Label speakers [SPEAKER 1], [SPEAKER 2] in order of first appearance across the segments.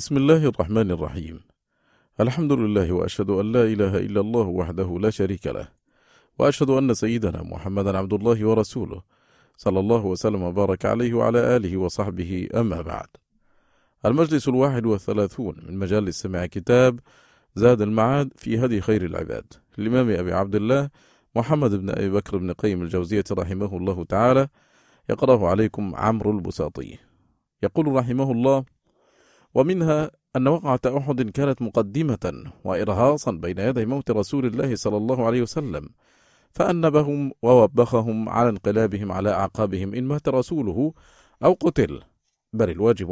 [SPEAKER 1] بسم الله الرحمن الرحيم. الحمد لله، وأشهد أن لا إله إلا الله وحده لا شريك له، وأشهد أن سيدنا محمدا عبد الله ورسوله، صلى الله وسلم وبارك عليه وعلى آله وصحبه، أما بعد. المجلس 31 من مجالس سماع كتاب زاد المعاد في هدي خير العباد للإمام أبي عبد الله محمد بن أبي بكر بن قيم الجوزية رحمه الله تعالى، يقرأه عليكم عمرو البساطي. يقول رحمه الله: ومنها أن وقعة أحد كانت مقدمة وإرهاصا بين يدي موت رسول الله صلى الله عليه وسلم، فأنبهم ووبخهم على انقلابهم على أعقابهم إن مات رسوله أو قتل، بل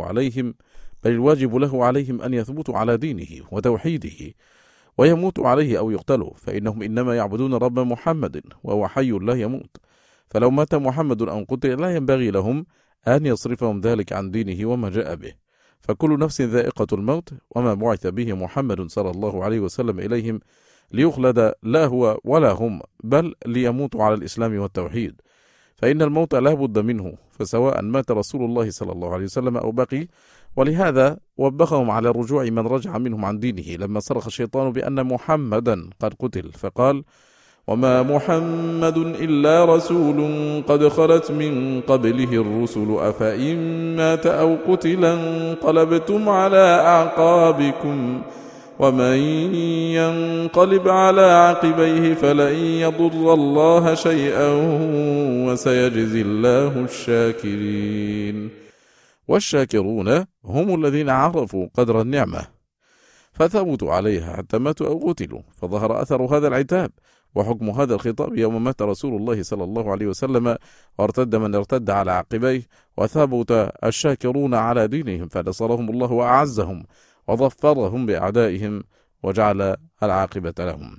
[SPEAKER 1] الواجب له عليهم أن يثبتوا على دينه وتوحيده ويموتوا عليه أو يقتلوا، فإنهم إنما يعبدون رب محمد وهو حي لا يموت، فلو مات محمد أو قتل لا ينبغي لهم أن يصرفهم ذلك عن دينه وما جاء به، فكل نفس ذائقة الموت، وما بعث به محمد صلى الله عليه وسلم إليهم ليخلد لا هو ولا هم، بل ليموتوا على الإسلام والتوحيد، فإن الموت لا بد منه، فسواء مات رسول الله صلى الله عليه وسلم أو بقي. ولهذا وبخهم على رجوع من رجع منهم عن دينه لما صرخ الشيطان بأن محمدا قد قتل، فقال: وما محمد إلا رسول قد خلت من قبله الرسل أفإن مات أو قتل انقلبتم على أعقابكم ومن ينقلب على عقبيه فلن يضر الله شيئا وسيجزي الله الشاكرين. والشاكرون هم الذين عرفوا قدر النعمة فثبتوا عليها حتى ماتوا أو قتلوا، فظهر أثر هذا العتاب وحكم هذا الخطاب يوم مات رسول الله صلى الله عليه وسلم، وارتد من ارتد على عقبيه، وثبت الشاكرون على دينهم فنصرهم الله وأعزهم وظفرهم بأعدائهم وجعل العاقبة لهم.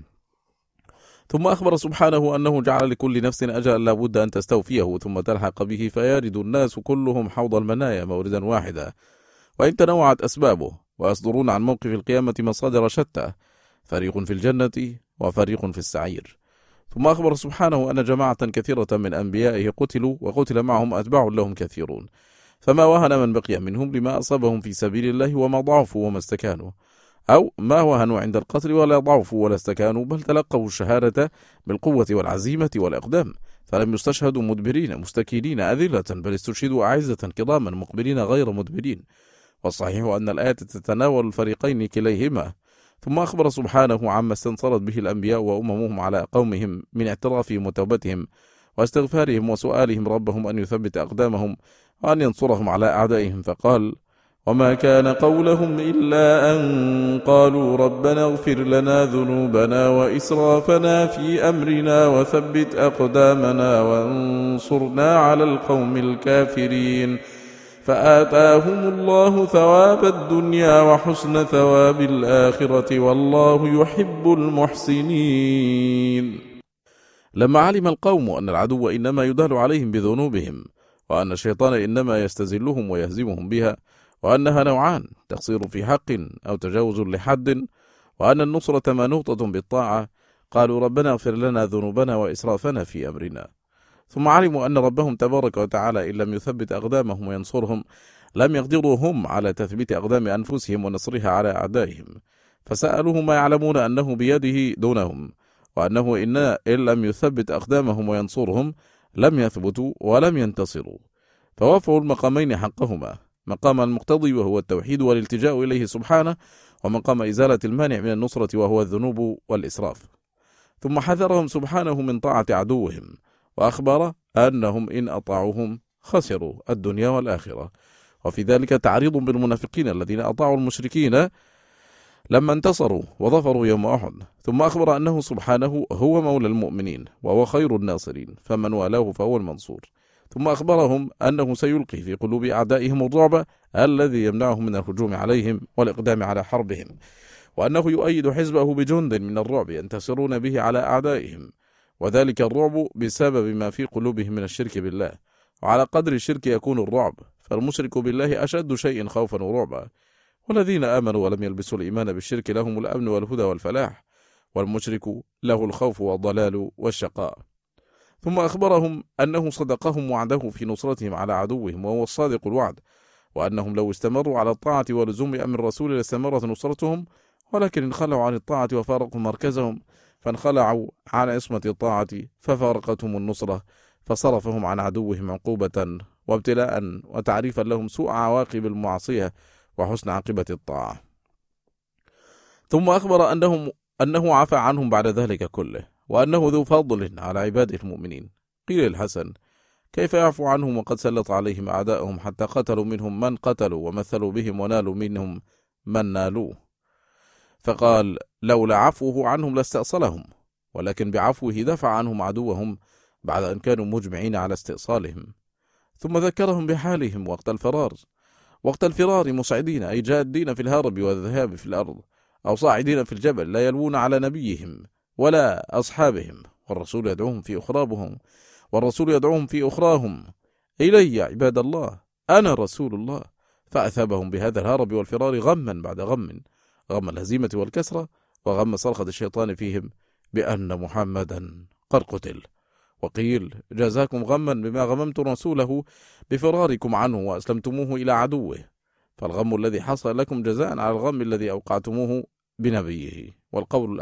[SPEAKER 1] ثم أخبر سبحانه أنه جعل لكل نفس أجلا لا بد أن تستوفيه ثم تلحق به، فيرد الناس كلهم حوض المنايا موردا واحدا، وإن تنوعت أسبابه، ويصدرون عن موقف القيامة مصادر شتى، فريق في الجنة وفريق في السعير. ثم أخبر سبحانه أن جماعة كثيرة من أنبيائه قتلوا، وقتل معهم أتباع لهم كثيرون، فما وهن من بقي منهم لما أصابهم في سبيل الله وما ضعفوا وما استكانوا، أو ما وهنوا عند القتل ولا ضعفوا ولا استكانوا، بل تلقوا الشهادة بالقوة والعزيمة والإقدام، فلم يستشهدوا مدبرين مستكينين أذلة، بل استشهدوا أعزة كراما مقبلين غير مدبرين. والصحيح أن الآية تتناول الفريقين كليهما. ثم أخبر سبحانه عما استنصرت به الأنبياء وأممهم على قومهم من اعترافهم وتوبتهم واستغفارهم وسؤالهم ربهم أن يثبت أقدامهم وأن ينصرهم على أعدائهم، فقال: وما كان قولهم إلا أن قالوا ربنا اغفر لنا ذنوبنا وإسرافنا في أمرنا وثبت أقدامنا وانصرنا على القوم الكافرين، فآتاهم الله ثواب الدنيا وحسن ثواب الآخرة والله يحب المحسنين. لما علم القوم أن العدو إنما يدال عليهم بذنوبهم، وأن الشيطان إنما يستزلهم ويهزمهم بها، وأنها نوعان: تقصير في حق أو تجاوز لحد، وأن النصرة منوطة بالطاعة، قالوا ربنا اغفر لنا ذنوبنا وإسرافنا في أمرنا. ثم علموا أن ربهم تبارك وتعالى إن لم يثبت أقدامهم وينصرهم لم يقدروا هم على تثبيت أقدام أنفسهم ونصرها على أعدائهم، فسألوه ما يعلمون أنه بيده دونهم، وأنه إن لم يثبت أقدامهم وينصرهم لم يثبتوا ولم ينتصروا، فوافوا المقامين حقهما: مقام المقتضي وهو التوحيد والالتجاء إليه سبحانه، ومقام إزالة المانع من النصرة وهو الذنوب والإسراف. ثم حذرهم سبحانه من طاعة عدوهم، وأخبر أنهم إن أطاعوهم خسروا الدنيا والآخرة، وفي ذلك تعريض بالمنافقين الذين أطاعوا المشركين لما انتصروا وظفروا يوم أحد. ثم أخبر أنه سبحانه هو مولى المؤمنين وهو خير الناصرين، فمن والاه فهو المنصور. ثم أخبرهم أنه سيلقي في قلوب أعدائهم الرعب الذي يمنعهم من الهجوم عليهم والإقدام على حربهم، وأنه يؤيد حزبه بجند من الرعب ينتصرون به على أعدائهم، وذلك الرعب بسبب ما في قلوبهم من الشرك بالله، وعلى قدر الشرك يكون الرعب، فالمشرك بالله أشد شيء خوفا ورعبا، والذين آمنوا ولم يلبسوا الإيمان بالشرك لهم الأمن والهدى والفلاح، والمشرك له الخوف والضلال والشقاء. ثم أخبرهم أنه صدقهم وعده في نصرتهم على عدوهم وهو الصادق الوعد، وأنهم لو استمروا على الطاعة ولزوم أمر الرسول لاستمرت نصرتهم، ولكن انخلعوا عن الطاعة وفارقوا مركزهم، فانخلعوا عن عصمة الطاعة ففارقتهم النصرة، فصرفهم عن عدوهم عقوبة وابتلاء وتعريفا لهم سوء عواقب المعصية وحسن عاقبة الطاعة. ثم أخبر أنه عفى عنهم بعد ذلك كله، وأنه ذو فضل على عباده المؤمنين. قيل الحسن: كيف يعفو عنهم وقد سلط عليهم أعداءهم حتى قتلوا منهم من قتلوا ومثلوا بهم ونالوا منهم من نالوه؟ فقال: لولا عفوه عنهم لاستأصلهم، ولكن بعفوه دفع عنهم عدوهم بعد أن كانوا مجمعين على استئصالهم. ثم ذكرهم بحالهم وقت الفرار مصعدين، أي جادين في الهرب والذهاب في الأرض، أو صاعدين في الجبل لا يلوون على نبيهم ولا أصحابهم، والرسول يدعوهم في أخراهم إلي يا عباد الله أنا رسول الله. فأثابهم بهذا الهرب والفرار غما بعد غم الهزيمة والكسرة، وغم صرخة الشيطان فيهم بأن محمدا قد قتل. وقيل: جازاكم غما بما غممتم رسوله بفراركم عنه وأسلمتموه إلى عدوه، فالغم الذي حصل لكم جزاء على الغم الذي أوقعتموه بنبيه. والقول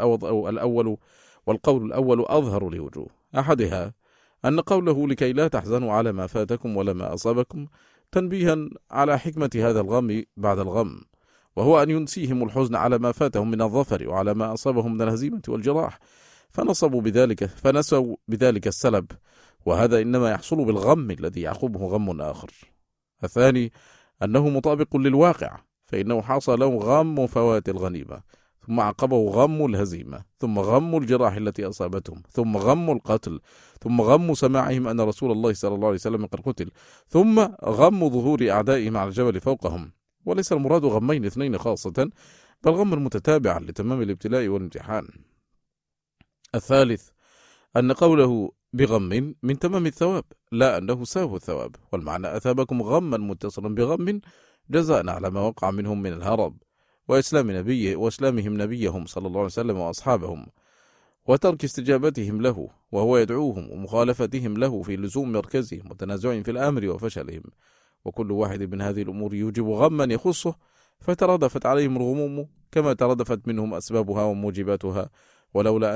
[SPEAKER 1] الأول أظهر لوجوه: أحدها أن قوله لكي لا تحزنوا على ما فاتكم ولا ما أصابكم تنبيها على حكمة هذا الغم بعد الغم، وهو أن ينسيهم الحزن على ما فاتهم من الظفر وعلى ما أصابهم من الهزيمة والجراح، فنسوا بذلك السلب، وهذا إنما يحصل بالغم الذي يعقبه غم آخر. الثاني أنه مطابق للواقع، فإنه حصل له غم فوات الغنيمة، ثم عقبه غم الهزيمة، ثم غم الجراح التي أصابتهم، ثم غم القتل، ثم غم سماعهم أن رسول الله صلى الله عليه وسلم قد قتل، ثم غم ظهور أعدائهم على الجبل فوقهم. وليس المراد غمين اثنين خاصة، بل غم متتابعا لتمام الابتلاء والامتحان. الثالث أن قوله بغم من تمام الثواب، لا أنه ساو الثواب، والمعنى أثابكم غما متصلا بغم جزاء على ما وقع منهم من الهرب وإسلامهم نبيهم صلى الله عليه وسلم وأصحابهم، وترك استجابتهم له وهو يدعوهم، ومخالفتهم له في لزوم مركزهم، وتنازعهم في الأمر وفشلهم. وكل واحد من هذه الأمور يوجب غما يخصه، فتردفت عليهم الغموم كما تردفت منهم أسبابها وموجباتها، ولولا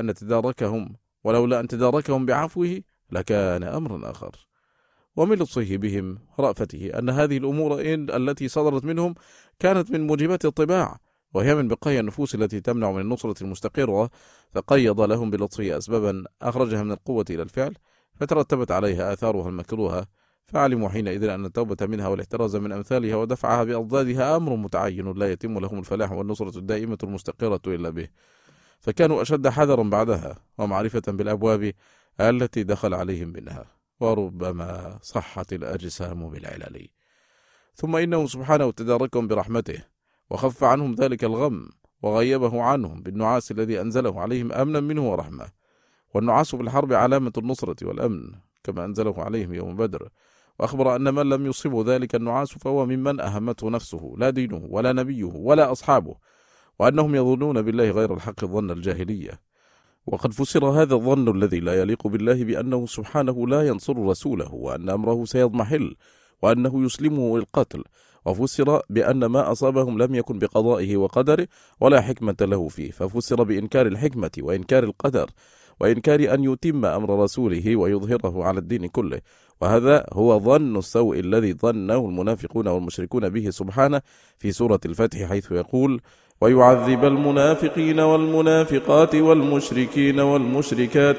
[SPEAKER 1] أن تداركهم بعفوه لكان أمرا آخر. ومن لطفه بهم رأفته أن هذه الأمور التي صدرت منهم كانت من موجبات الطباع، وهي من بقايا النفوس التي تمنع من النصرة المستقرة، فقيض لهم بلطفه أسبابا أخرجها من القوة إلى الفعل، فترتبت عليها آثارها المكروهة، فعلموا حينئذ أن التوبة منها والاحتراز من أمثالها ودفعها بأضدادها أمر متعين لا يتم لهم الفلاح والنصرة الدائمة المستقرة إلا به، فكانوا أشد حذرا بعدها ومعرفة بالأبواب التي دخل عليهم منها، وربما صحت الأجسام بالعلل. ثم إنه سبحانه تداركهم برحمته، وخف عنهم ذلك الغم، وغيبه عنهم بالنعاس الذي أنزله عليهم أمنا منه ورحمة. والنعاس في الحرب علامة النصرة والأمن، كما أنزله عليهم يوم بدر، وأخبر أن من لم يصبه ذلك النعاس فهو ممن أهمته نفسه لا دينه ولا نبيه ولا أصحابه، وأنهم يظنون بالله غير الحق ظن الجاهلية. وقد فسر هذا الظن الذي لا يليق بالله بأنه سبحانه لا ينصر رسوله، وأن أمره سيضمحل، وأنه يسلمه للقتل، وفسر بأن ما أصابهم لم يكن بقضائه وقدره ولا حكمة له فيه، ففسر بإنكار الحكمة وإنكار القدر وإنكار أن يتم أمر رسوله ويظهره على الدين كله. وهذا هو ظن السوء الذي ظنه المنافقون والمشركون به سبحانه في سورة الفتح، حيث يقول: ويعذب المنافقين والمنافقات والمشركين والمشركات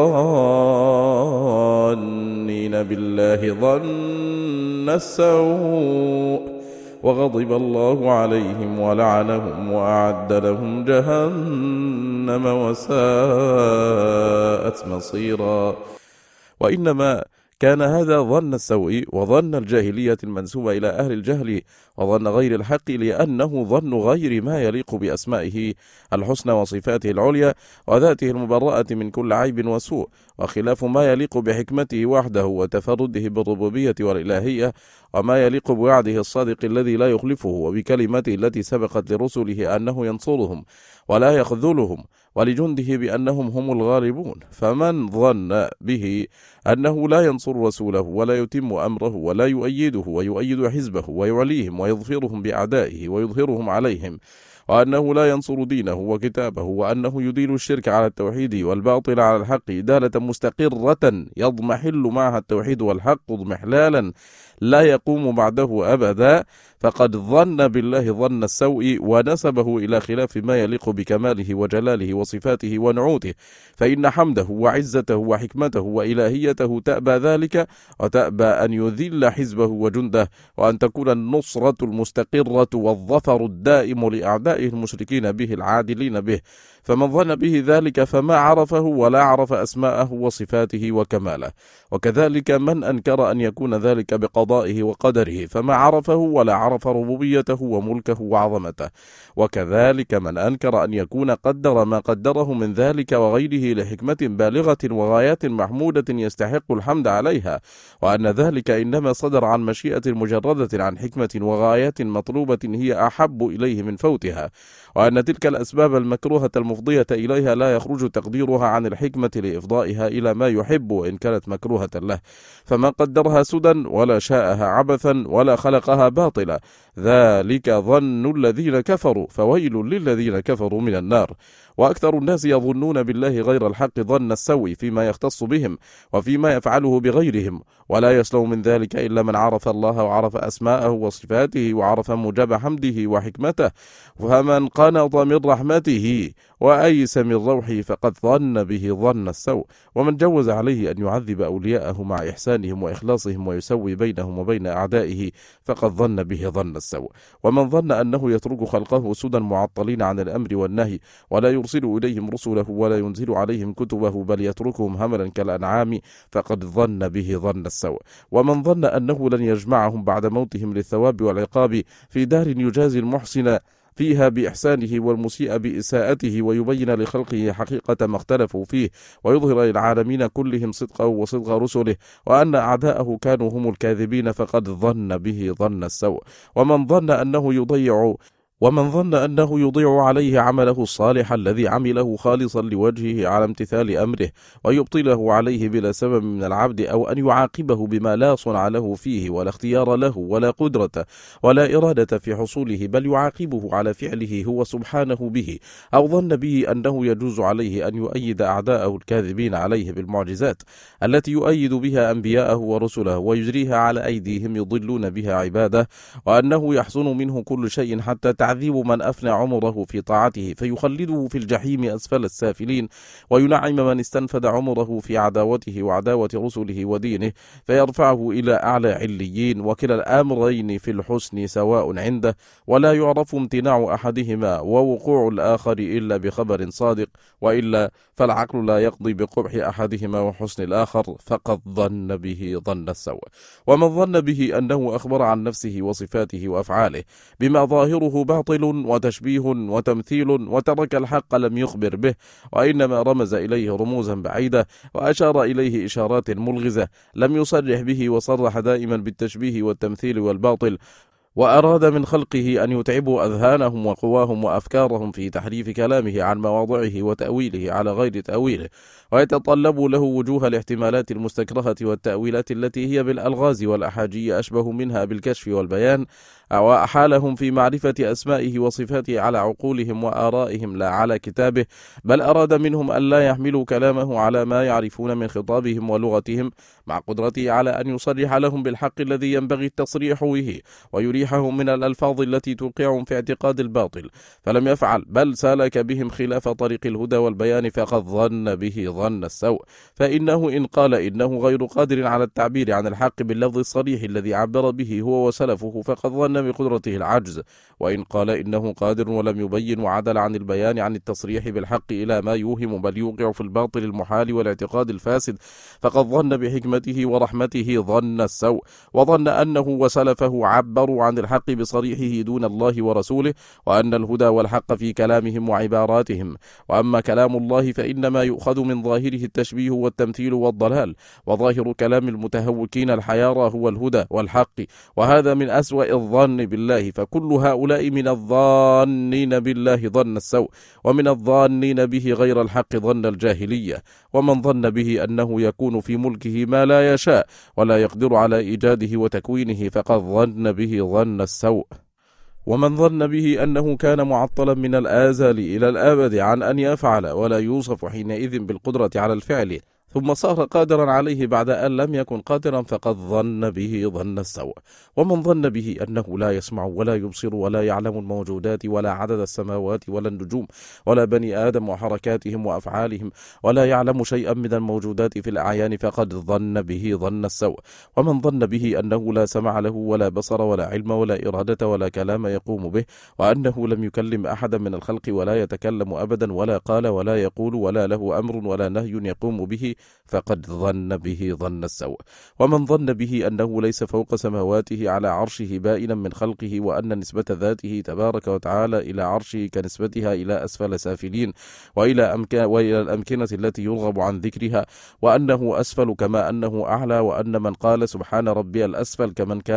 [SPEAKER 1] الظانين بالله ظن السوء وغضب الله عليهم ولعنهم وأعد لهم جهنم وساءت مصيرا. وإنما كان هذا ظن السوء وظن الجاهلية المنسوبة إلى أهل الجهل وظن غير الحق، لأنه ظن غير ما يليق بأسمائه الحسنى وصفاته العليا وذاته المبرأة من كل عيب وسوء، وخلاف ما يليق بحكمته وحده وتفرده بالربوبية والإلهية، وما يليق بوعده الصادق الذي لا يخلفه، وبكلمته التي سبقت لرسله أنه ينصرهم ولا يخذلهم، ولجنده بأنهم هم الغالبون. فمن ظن به أنه لا ينصر رسوله ولا يتم أمره ولا يؤيده ويؤيد حزبه ويعليهم ويظفرهم بأعدائه ويظهرهم عليهم، وأنه لا ينصر دينه وكتابه، وأنه يديل الشرك على التوحيد والباطل على الحق إدالة مستقرة يضمحل معها التوحيد والحق اضمحلالا لا يقوم بعده أبدا، فقد ظن بالله ظن السوء ونسبه إلى خلاف ما يليق بكماله وجلاله وصفاته ونعوته، فإن حمده وعزته وحكمته وإلهيته تأبى ذلك، وتأبى أن يذل حزبه وجنده، وأن تكون النصرة المستقرة والظفر الدائم لأعدائه المشركين به العادلين به. فمن ظن به ذلك فما عرفه ولا عرف أسماءه وصفاته وكماله. وكذلك من أنكر أن يكون ذلك بقضائه وقدره فما عرفه ولا عرف ربوبيته وملكه وعظمته. وكذلك من أنكر أن يكون قدر ما قدره من ذلك وغيره لحكمة بالغة وغايات محمودة يستحق الحمد عليها، وأن ذلك إنما صدر عن مشيئة مجردة عن حكمة وغايات مطلوبة هي أحب إليه من فوتها، وأن تلك الأسباب المكروهة المفضية إليها لا يخرج تقديرها عن الحكمة لإفضائها إلى ما يحب وإن كانت مكروهة له. فمن قدرها سدى ولا شاءها عبثا ولا خلقها باطلا، ذلك ظن الذين كفروا، فويل للذين كفروا من النار. وأكثر الناس يظنون بالله غير الحق ظن السوء فيما يختص بهم وفيما يفعله بغيرهم، ولا يسلم من ذلك إلا من عرف الله وعرف أسماءه وصفاته وعرف موجب حمده وحكمته. فمن قنط من رحمته وأيس من روحه فقد ظن به ظن السوء. ومن جوز عليه أن يعذب أولياءه مع إحسانهم وإخلاصهم ويسوي بينهم وبين أعدائه فقد ظن به ظن السوء. ومن ظن أنه يترك خلقه سدى معطلين عن الأمر والنهي ولا يرسل إليهم رسله ولا ينزل عليهم كتبه بل يتركهم هملا كالأنعام فقد ظن به ظن السوء. ومن ظن أنه لن يجمعهم بعد موتهم للثواب والعقاب في دار يجازي المحسن فيها بإحسانه والمسيء بإساءته ويبين لخلقه حقيقة ما اختلفوا فيه ويظهر للعالمين كلهم صدقه وصدق رسله وأن أعداءه كانوا هم الكاذبين فقد ظن به ظن السوء. ومن ظن أنه يضيع عليه عمله الصالح الذي عمله خالصا لوجهه على امتثال أمره ويبطله عليه بلا سبب من العبد أو أن يعاقبه بما لا صنع له فيه ولا اختيار له ولا قدرة ولا إرادة في حصوله بل يعاقبه على فعله هو سبحانه به، أو ظن به أنه يجوز عليه أن يؤيد أعداءه الكاذبين عليه بالمعجزات التي يؤيد بها أنبياءه ورسله ويجريها على أيديهم يضلون بها عباده، وأنه يحسن منه كل شيء حتى تعذيب من أفنى عمره في طاعته فيخلده في الجحيم أسفل السافلين، وينعم من استنفد عمره في عداوته وعداوة رسله ودينه فيرفعه إلى أعلى عليين، وكلا الأمرين في الحسن سواء عنده ولا يعرف امتناع أحدهما ووقوع الآخر إلا بخبر صادق، وإلا فالعقل لا يقضي بقبح أحدهما وحسن الآخر فقد ظن به ظن السوء. ومن ظن به أنه أخبر عن نفسه وصفاته وأفعاله بما ظاهره باطل وتشبيه وتمثيل وترك الحق لم يخبر به، وإنما رمز إليه رموزا بعيدة وأشار إليه إشارات ملغزة لم يصرح به، وصرح دائما بالتشبيه والتمثيل والباطل، وأراد من خلقه أن يتعبوا أذهانهم وقواهم وأفكارهم في تحريف كلامه عن مواضعه وتأويله على غير تأويله، ويتطلب له وجوه الاحتمالات المستكرهة والتأويلات التي هي بالألغاز والأحاجي أشبه منها بالكشف والبيان، وأحالهم في معرفة أسمائه وصفاته على عقولهم وآرائهم لا على كتابه، بل أراد منهم أن لا يحملوا كلامه على ما يعرفون من خطابهم ولغتهم، مع قدرته على أن يصرح لهم بالحق الذي ينبغي التصريح به ويريحهم من الألفاظ التي توقعهم في اعتقاد الباطل، فلم يفعل بل سالك بهم خلاف طريق الهدى والبيان فقد ظن به ظن السوء. فإنه إن قال إنه غير قادر على التعبير عن الحق باللفظ الصريح الذي عبر به هو وسلفه فقد ظن بقدرته العجز، وإن قال إنه قادر ولم يبين وعدل عن البيان عن التصريح بالحق إلى ما يوهم بل يوقع في الباطل المحال والاعتقاد الفاسد فقد ظن بحكمته ورحمته ظن السوء، وظن أنه وسلفه عبروا عن عن الحق بصريحه دون الله ورسوله، وأن الهدى والحق في كلامهم وعباراتهم. وأما كلام الله فإنما يؤخذ من ظاهره التشبيه والتمثيل والضلال، وظاهر كلام المتهوكين الحيارى هو الهدى والحق، وهذا من أسوأ الظن بالله، فكل هؤلاء من الظانين بالله ظن السوء، ومن الظانين به غير الحق ظن الجاهلية. ومن ظن به أنه يكون في ملكه ما لا يشاء ولا يقدر على إيجاده وتكوينه فقد ظن به ظن السوء. ومن ظن به أنه كان معطلا من الآزال إلى الأبد عن أن يفعل ولا يوصف حينئذ بالقدرة على الفعل، ثم صار قادرا عليه بعد أن لم يكن قادرا فقد ظن به ظن السوء. ومن ظن به أنه لا يسمع ولا يبصر ولا يعلم الموجودات ولا عدد السماوات ولا النجوم ولا بني آدم وحركاتهم وأفعالهم ولا يعلم شيئا من الموجودات في الأعيان فقد ظن به ظن السوء. ومن ظن به أنه لا سمع له ولا بصر ولا علم ولا إرادة ولا كلام يقوم به، وأنه لم يكلم أحدا من الخلق ولا يتكلم أبدا ولا قال ولا يقول ولا له أمر ولا نهي يقوم به فقد ظن به ظن السوء. ومن ظن به أنه ليس فوق سماواته على عرشه بائنا من خلقه، وأن نسبة ذاته تبارك وتعالى إلى عرشه كنسبتها إلى أسفل سافلين وإلى الأمكنة التي يرغب عن ذكرها، وأنه أسفل كما أنه أعلى، وأن من قال سبحان ربي الأسفل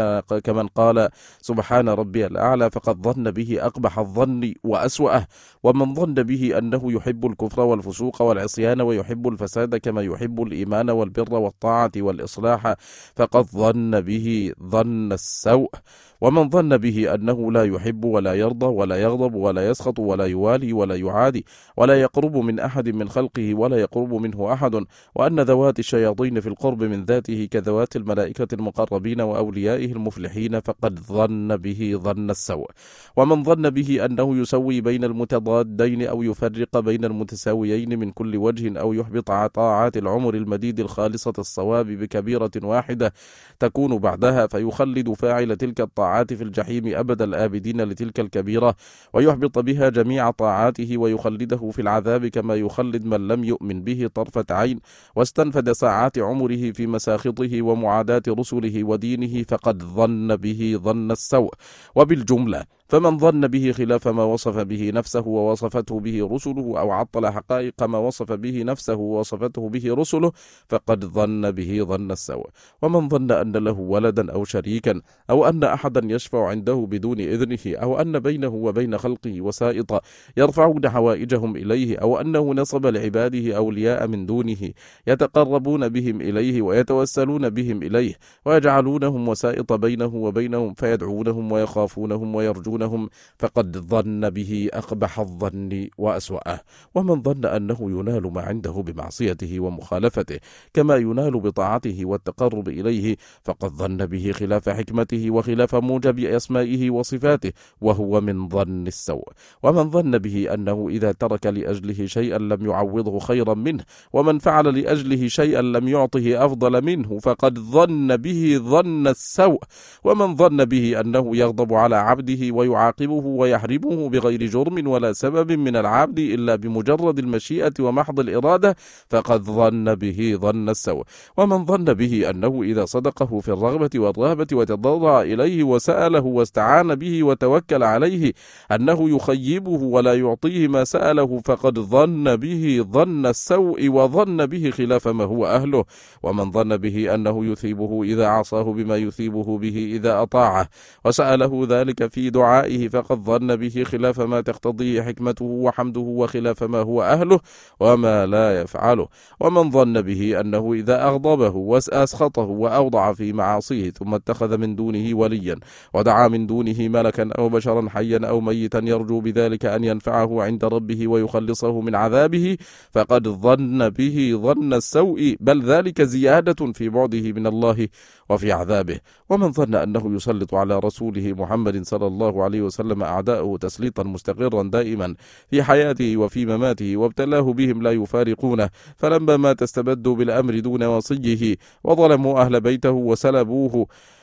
[SPEAKER 1] كمن قال سبحان ربي الأعلى فقد ظن به أقبح الظن وأسوأه. ومن ظن به أنه يحب الكفر والفسوق والعصيان ويحب الفساد كما يحب الإيمان والبر والطاعة والإصلاح فقد ظن به ظن السوء. ومن ظن به أنه لا يحب ولا يرضى ولا يغضب ولا يسخط ولا يوالي ولا يعادي ولا يقرب من أحد من خلقه ولا يقرب منه أحد، وأن ذوات الشياطين في القرب من ذاته كذوات الملائكة المقربين وأوليائه المفلحين فقد ظن به ظن السوء. ومن ظن به أنه يسوي بين المتضادين أو يفرق بين المتساويين من كل وجه أو يحبط طاعات العمر المديد الخالصة الصواب بكبيرة واحدة تكون بعدها، فيخلد فاعل تلك الطاعات في الجحيم أبد الآبدين لتلك الكبيرة، ويحبط بها جميع طاعاته ويخلده في العذاب كما يخلد من لم يؤمن به طرفة عين واستنفد ساعات عمره في مساخطه ومعاداة رسله ودينه فقد ظن به ظن السوء. وبالجملة فمن ظن به خلاف ما وصف به نفسه ووصفته به رسله أو عطل حقائق ما وصف به نفسه ووصفته به رسله فقد ظن به ظن السوء. ومن ظن أن له ولدا أو شريكا أو أن أحدا يشفع عنده بدون إذنه أو أن بينه وبين خلقه وسائط يرفعون حوائجهم إليه أو أنه نصب لعباده أولياء من دونه يتقربون بهم إليه ويتوسلون بهم إليه ويجعلونهم وسائط بينه وبينهم فيدعونهم ويخافونهم ويرجونهم فقد ظن به أقبح الظن وأسوأه. ومن ظن أنه ينال ما عنده بمعصيته ومخالفته كما ينال بطاعته والتقرب إليه فقد ظن به خلاف حكمته وخلاف موجب أسمائه وصفاته وهو من ظن السوء. ومن ظن به أنه إذا ترك لأجله شيئا لم يعوضه خيرا منه ومن فعل لأجله شيئا لم يعطه أفضل منه فقد ظن به ظن السوء. ومن ظن به أنه يغضب على عبده ويعاقبه ويحرمه بغير جرم ولا سبب من العبد إلا بمجرد المشيئة ومحض الإرادة فقد ظن به ظن السوء. ومن ظن به أنه إذا صدقه في الرغبة والرهبة وتضرع إليه وسأله واستعان به وتوكل عليه أنه يخيبه ولا يعطيه ما سأله فقد ظن به ظن السوء وظن به خلاف ما هو أهله. ومن ظن به أنه يثيبه إذا عصاه بما يثيبه به إذا أطاعه وسأله ذلك في دعائه فقد ظن به خلاف ما تقتضيه حكمته وحمده وخلاف ما هو أهله وما لا يفعله. ومن ظن به أنه إذا أغضبه وأسخطه وأوضع في معاصيه ثم اتخذ من دونه وليا ودعا من دونه ملكا أو بشرا حيا أو ميتا يرجو بذلك أن ينفعه عند ربه ويخلصه من عذابه فقد ظن به ظن السوء بل ذلك زيادة في بعده من الله وفي عذابه. ومن ظن أنه يسلط على رسوله محمد صلى الله عليه وسلم أعداءه تسليطا مستقرا دائما في حياته وفي مماته وابتلاه بهم لا يفارقونه فلما مات استبدوا بالأمر دون وصيه وظلموا أهل بيته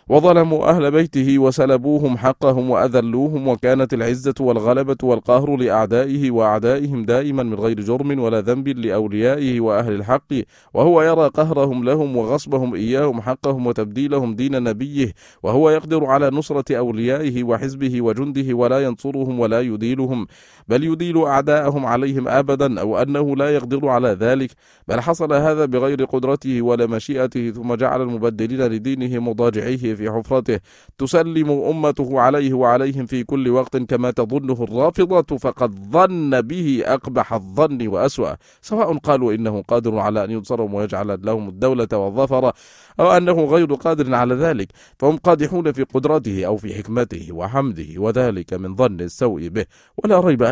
[SPEAKER 1] وظلموا أهل بيته وسلبوهم حقهم وأذلوهم، وكانت العزة والغلبة والقهر لأعدائه وأعدائهم دائما من غير جرم ولا ذنب لأوليائه وأهل الحق، وهو يرى قهرهم لهم وغصبهم إياهم حقهم وتبديلهم دين نبيه، وهو يقدر على نصرة أوليائه وحزبه وجنده ولا ينصرهم ولا يديلهم، بل يديل أعداءهم عليهم أبدا، أو أنه لا يقدر على ذلك، بل حصل هذا بغير قدرته ولا مشيئته، ثم جعل المبدلين لدينه مضاجعيه في حفرته تسلم أمته عليه وعليهم في كل وقت كما تظنه الرافضة، فقد ظن به أقبح الظن وأسوأ، سواء قالوا إنه قادر على أن ينصرهم ويجعل لهم الدولة والظفر، أو أنه غير قادر على ذلك، فهم قادحون في قدرته أو في حكمته وحمده، وذلك من ظن السوء به. ولا ريب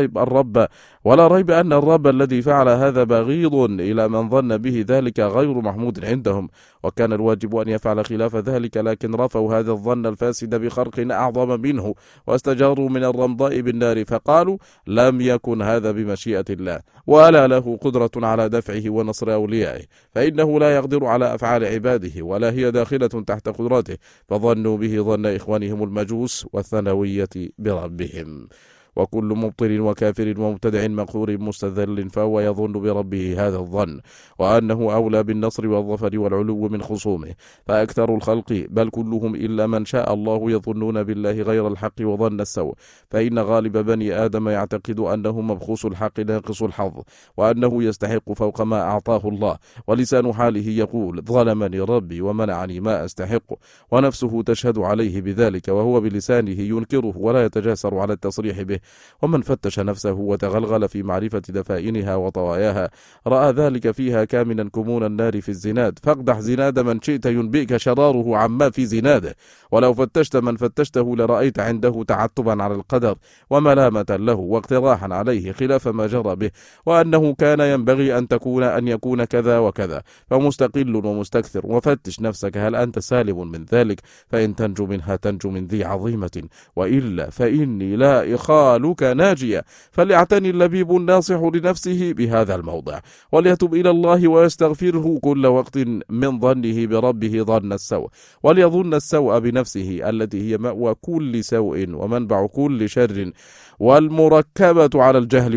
[SPEAKER 1] أن الرب الذي فعل هذا بغيض إلى من ظن به ذلك غير محمود عندهم، وكان الواجب أن يفعل خلاف ذلك، لكن رفعوا هذا الظن الفاسد بخرق أعظم منه، واستجاروا من الرمضاء بالنار، فقالوا لم يكن هذا بمشيئة الله، ولا له قدرة على دفعه ونصر أوليائه، فإنه لا يقدر على أفعال عباده، ولا هي داخلة تحت قدرته، فظنوا به ظن إخوانهم المجوس والثانوية بربهم. وكل مبطل وكافر ومبتدع مقهور مستذل فهو يظن بربه هذا الظن، وأنه أولى بالنصر والظفر والعلو من خصومه، فأكثر الخلق بل كلهم إلا من شاء الله يظنون بالله غير الحق وظن السوء، فإن غالب بني آدم يعتقد أنه مبخوس الحق ناقص الحظ، وأنه يستحق فوق ما أعطاه الله، ولسان حاله يقول ظلمني ربي ومنعني ما أستحق، ونفسه تشهد عليه بذلك، وهو بلسانه ينكره ولا يتجاسر على التصريح به. ومن فتش نفسه وتغلغل في معرفة دفائنها وطواياها رأى ذلك فيها كامنا كمون النار في الزناد، فاقدح زناد من شئت ينبئك شراره عما في زناده، ولو فتشت من فتشته لرأيت عنده تعتبا على القدر وملامة له واقتراحا عليه خلاف ما جرى به، وأنه كان ينبغي أن يكون كذا وكذا، فمستقل ومستكثر، وفتش نفسك هل أنت سالم من ذلك، فإن تنجو منها تنجو من ذي عظيمة، وإلا فإني لا إخالك ناجية. فليعتني اللبيب الناصح لنفسه بهذا الموضع، وليتب إلى الله ويستغفره كل وقت من ظنه بربه ظن السوء، وليظن السوء بنفسه التي هي مأوى كل سوء ومنبع كل شر، والمركبة على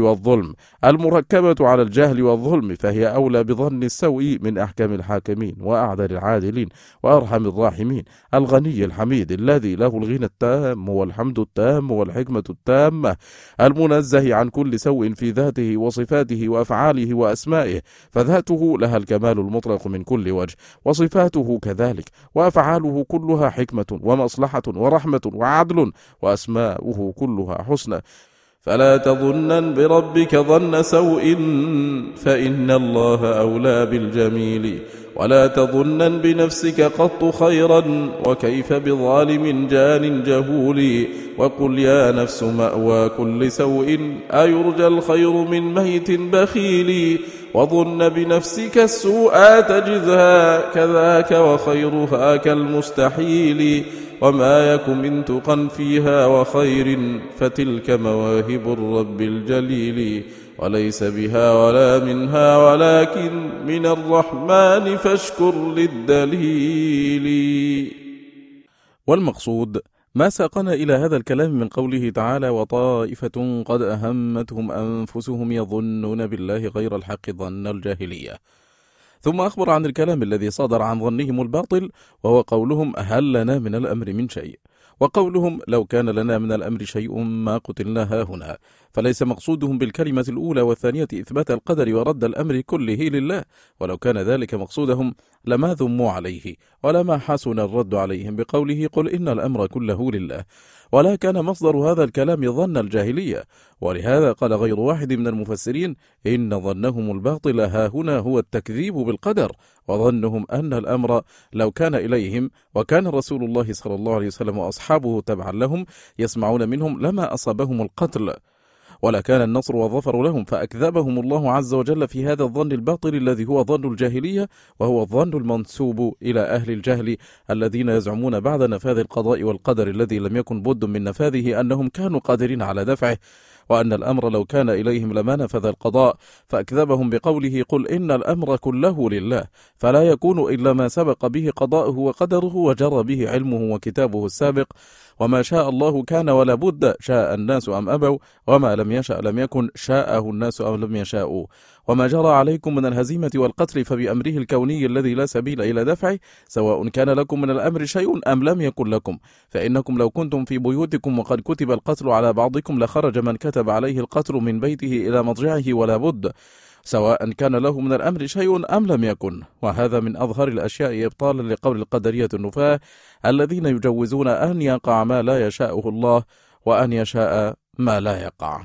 [SPEAKER 1] الجهل والظلم فهي أولى بظن السوء من أحكم الحاكمين وأعدل العادلين وأرحم الراحمين، الغني الحميد الذي له الغنى التام والحمد التام والحكمة التامة، المنزه عن كل سوء في ذاته وصفاته وأفعاله وأسمائه، فذاته لها الكمال المطلق من كل وجه، وصفاته كذلك، وأفعاله كلها حكمة ومصلحة ورحمة وعدل، وأسماؤه كلها حسنى. فلا تظنن بربك ظن سوء فإن الله أولى بالجميل، ولا تظنن بنفسك قط خيرا وكيف بظالم جان جهول، وقل يا نفس مأوى كل سوء أيرجى الخير من ميت بخيل، وظن بنفسك السوء تجزها كذاك وخيرها كالمستحيل، وما يك من تقى فيها وخير فتلك مواهب الرب الجليل، وليس بها ولا منها ولكن من الرحمن فاشكر للدليل. والمقصود ما ساقنا إلى هذا الكلام من قوله تعالى وطائفة قد أهمتهم أنفسهم يظنون بالله غير الحق ظن الجاهلية، ثم أخبر عن الكلام الذي صدر عن ظنهم الباطل، وهو قولهم هل لنا من الأمر من شيء، وقولهم لو كان لنا من الأمر شيء ما قتلنا هاهنا، فليس مقصودهم بالكلمة الأولى والثانية إثبات القدر ورد الأمر كله لله، ولو كان ذلك مقصودهم لما ذموا عليه ولما حسن الرد عليهم بقوله قل إن الأمر كله لله، ولا كان مصدر هذا الكلام ظن الجاهلية. ولهذا قال غير واحد من المفسرين إن ظنهم الباطل هاهنا هو التكذيب بالقدر، وظنهم أن الأمر لو كان إليهم وكان رسول الله صلى الله عليه وسلم وأصحابه تبعا لهم يسمعون منهم لما أصابهم القتل، ولا كان النصر والظفر لهم، فأكذبهم الله عز وجل في هذا الظن الباطل الذي هو ظن الجاهلية، وهو الظن المنسوب إلى أهل الجهل الذين يزعمون بعد نفاذ القضاء والقدر الذي لم يكن بد من نفاذه أنهم كانوا قادرين على دفعه، وأن الأمر لو كان إليهم لما نفذ القضاء، فأكذبهم بقوله: قل إن الأمر كله لله، فلا يكون إلا ما سبق به قضاؤه وقدره وجرى به علمه وكتابه السابق، وما شاء الله كان ولا بد، شاء الناس أم أبوا، وما لم يشأ لم يكن، شاءه الناس أم لم يشاءوا. وما جرى عليكم من الهزيمة والقتل فبأمره الكوني الذي لا سبيل إلى دفعه، سواء كان لكم من الأمر شيء أم لم يكن لكم، فإنكم لو كنتم في بيوتكم وقد كتب القتل على بعضكم لخرج من كتب عليه القتل من بيته إلى مضجعه ولا بد، سواء كان له من الأمر شيء أم لم يكن. وهذا من أظهر الأشياء إبطالا لقول القدرية النفاة الذين يجوزون أن يقع ما لا يشاءه الله وأن يشاء ما لا يقع.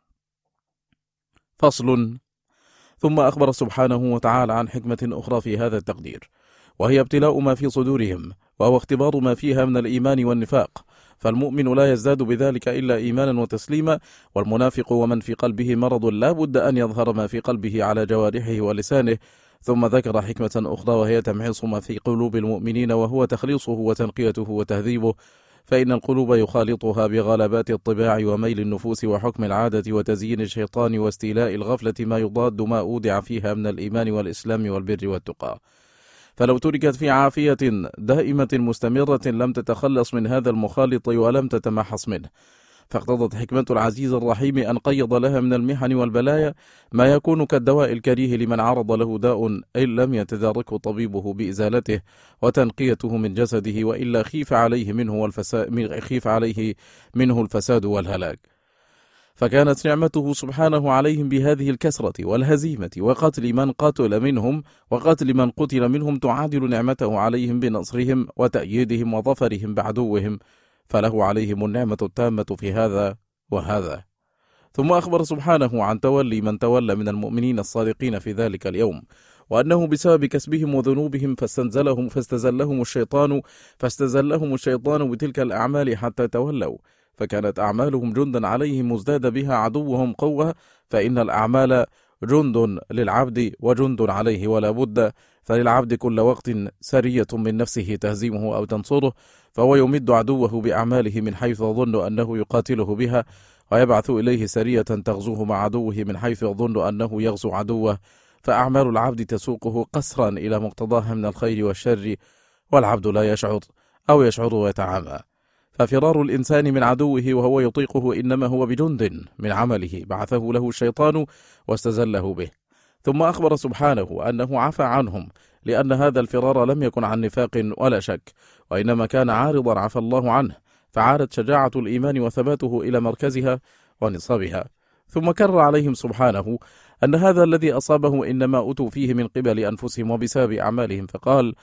[SPEAKER 1] فصل. ثم أخبر سبحانه وتعالى عن حكمة أخرى في هذا التقدير، وهي ابتلاء ما في صدورهم، وهو اختبار ما فيها من الإيمان والنفاق، فالمؤمن لا يزداد بذلك إلا إيمانا وتسليما، والمنافق ومن في قلبه مرض لا بد أن يظهر ما في قلبه على جوارحه ولسانه. ثم ذكر حكمة أخرى، وهي تمحيص ما في قلوب المؤمنين، وهو تخليصه وتنقيته وتهذيبه، فإن القلوب يخالطها بغلبات الطباع وميل النفوس وحكم العادة وتزيين الشيطان واستيلاء الغفلة ما يضاد ما أودع فيها من الإيمان والإسلام والبر والتقى، فلو تركت في عافية دائمة مستمرة لم تتخلص من هذا المخالط ولم تتمحص منه. فاقتضت حكمة العزيز الرحيم أن قيض لها من المحن والبلايا ما يكون كالدواء الكريه لمن عرض له داء إن لم يتداركه طبيبه بإزالته وتنقيته من جسده، وإلا خيف عليه منه الفساد والهلاك. فكانت نعمته سبحانه عليهم بهذه الكسرة والهزيمة وقتل من قتل منهم وقتل من قتل منهم تعادل نعمته عليهم بنصرهم وتأييدهم وظفرهم بعدوهم، فله عليهم النعمة التامة في هذا وهذا. ثم أخبر سبحانه عن تولي من تولى من المؤمنين الصادقين في ذلك اليوم، وأنه بسبب كسبهم وذنوبهم فاستزلهم الشيطان بتلك الأعمال حتى تولوا، فكانت أعمالهم جندا عليهم مزداد بها عدوهم قوة، فإن الأعمال جند للعبد وجند عليه ولا بد، فللعبد كل وقت سرية من نفسه تهزيمه أو تنصره، فهو يمد عدوه بأعماله من حيث يظن أنه يقاتله بها، ويبعث إليه سرية تغزوه مع عدوه من حيث يظن أنه يغزو عدوه، فأعمال العبد تسوقه قسرا إلى مقتضاها من الخير والشر، والعبد لا يشعر أو يشعر ويتعامى. ففرار الإنسان من عدوه وهو يطيقه إنما هو بجند من عمله بعثه له الشيطان واستزله به. ثم أخبر سبحانه أنه عفى عنهم، لأن هذا الفرار لم يكن عن نفاق ولا شك، وإنما كان عارضا عفى الله عنه، فعادت شجاعة الإيمان وثباته إلى مركزها ونصابها. ثم كرر عليهم سبحانه أن هذا الذي أصابه إنما أتوا فيه من قبل أنفسهم وبسبب أعمالهم، فقال: